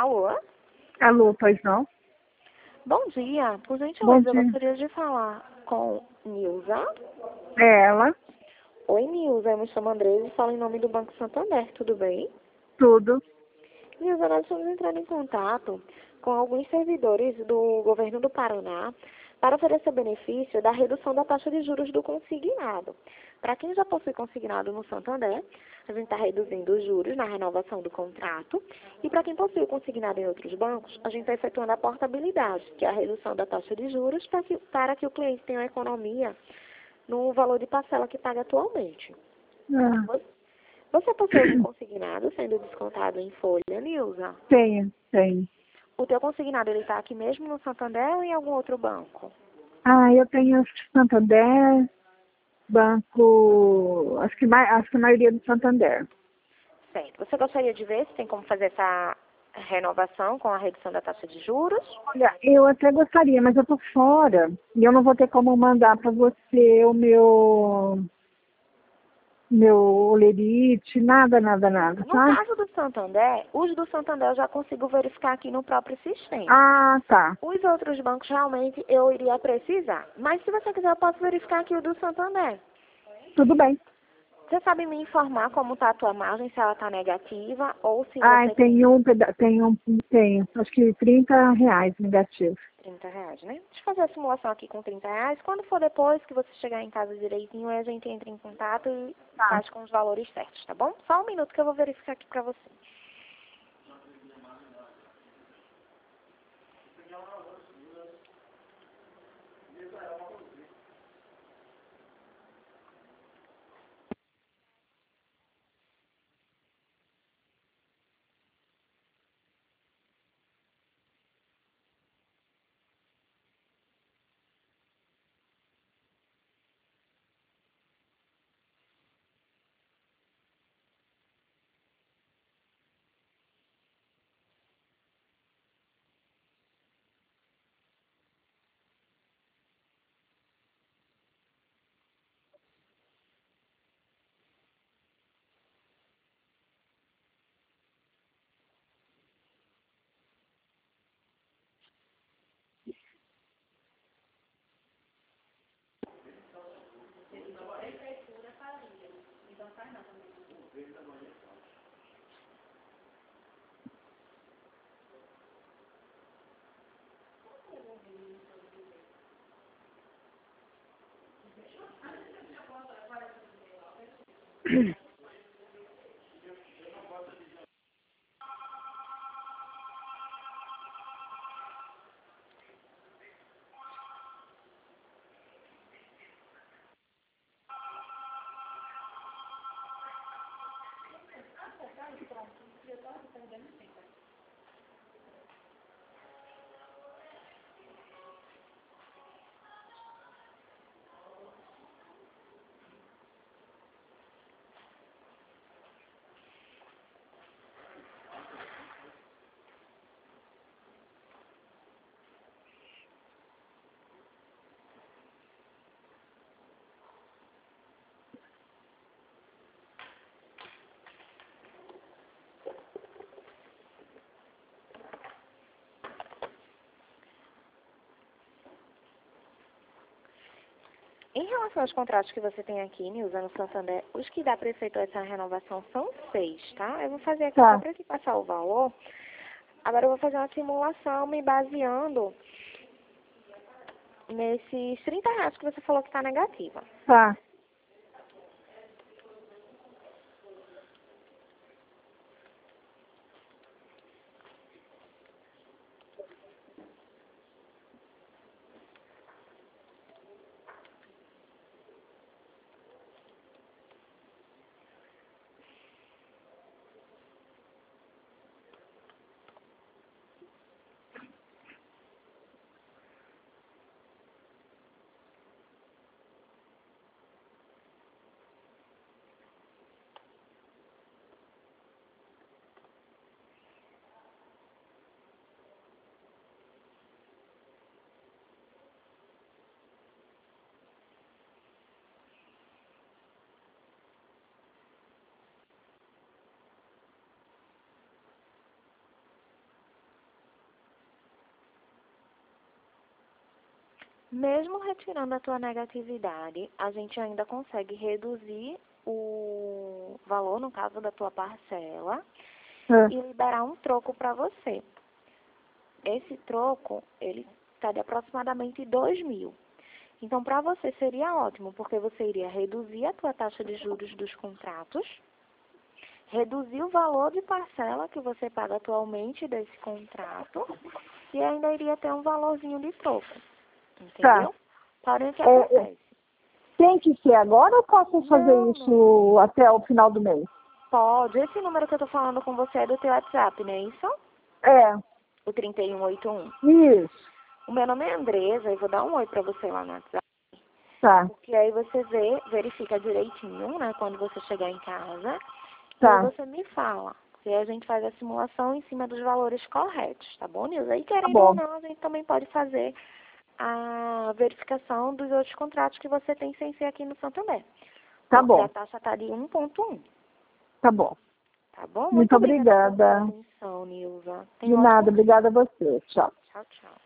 Alô? Alô, pois não? Bom dia. Por Bom gentileza, eu dia. gostaria de falar com Nilza. É ela, Oi, Nilza. Eu me chamo Andresa e falo em nome do Banco Santander. Tudo bem? tudo. Nilza, nós estamos entrando em contato com alguns servidores do governo do Paraná para oferecer benefício da redução da taxa de juros do consignado. Para quem já possui consignado no Santander, a gente está reduzindo os juros na renovação do contrato. E para quem possui consignado em outros bancos, a gente está efetuando a portabilidade, que é a redução da taxa de juros para que o cliente tenha uma economia no valor de parcela que paga atualmente. Ah, Você possui algum consignado sendo descontado em folha, Nilza? tenho. O teu consignado, ele está aqui mesmo no Santander ou em algum outro banco? Ah, eu tenho Santander, banco, acho que a maioria do Santander. Certo. Você gostaria de ver se tem como fazer essa renovação com a redução da taxa de juros? Olha, eu até gostaria, mas eu tô fora e eu não vou ter como mandar para você o meu olerite, nada, No sabe? caso do Santander, os do Santander eu já consigo verificar aqui no próprio sistema. Ah, tá. Os outros bancos realmente eu iria precisar. Mas se você quiser, eu posso verificar aqui o do Santander. Tudo bem. Você sabe me informar como está a tua margem, se ela está negativa ou se Ah, você tem tenho, acho que R$ 30 negativo. R$ 30, né? Deixa eu fazer a simulação aqui com R$ 30. Quando for depois que você chegar em casa direitinho, aí a gente entra em contato e Tá. faz com os valores certos, tá bom? Só um minuto que eu vou verificar aqui pra você. Em relação aos contratos que você tem aqui, Nilza, no Santander, os que dá para efetuar essa renovação são 6, tá? Eu vou fazer aqui só Tá. para te passar o valor. Agora eu vou fazer uma simulação me baseando nesses R$ 30 que você falou que está negativa. Tá. Mesmo retirando a tua negatividade, a gente ainda consegue reduzir o valor, no caso da tua parcela, e liberar um troco para você. Esse troco, ele está de aproximadamente 2.000. Então, para você seria ótimo, porque você iria reduzir a tua taxa de juros dos contratos, reduzir o valor de parcela que você paga atualmente desse contrato e ainda iria ter um valorzinho de troco. Entendeu? Porém, o que acontece? Tem que ser agora ou posso fazer isso até o final do mês? Pode. Esse número que eu tô falando com você é do teu WhatsApp, não é isso? É. O 3181. Isso. O meu nome é Andresa, eu vou dar um oi pra você lá no WhatsApp. Tá. Porque aí você verifica direitinho, né, quando você chegar em casa. Tá. E aí você me fala. E aí a gente faz a simulação em cima dos valores corretos, tá bom, Nilza? E querendo ou não, a gente também pode fazer a verificação dos outros contratos que você tem sem ser aqui no Santander. Tá Porque bom. a taxa está de 1,1. Tá bom. Tá bom? Muito Obrigada obrigada. pela sua atenção, Nilza. De nada, obrigada a você. Tchau. Tchau, tchau.